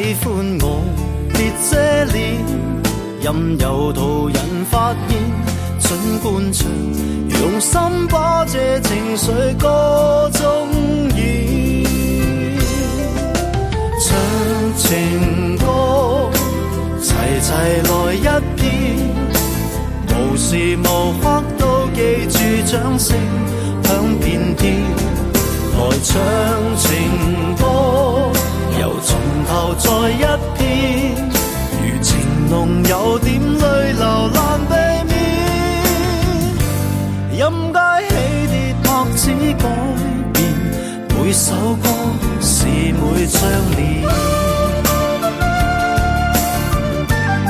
喜歡我，別遮臉，任由途人發現。儘管唱，用心把這情緒歌中演。唱情歌，齊齊來一遍，無時無刻都記住掌聲響遍天。來唱情歌，由從頭再一遍，如情濃有點淚流難避免。任街起跌拍子改變，每首歌是每張臉。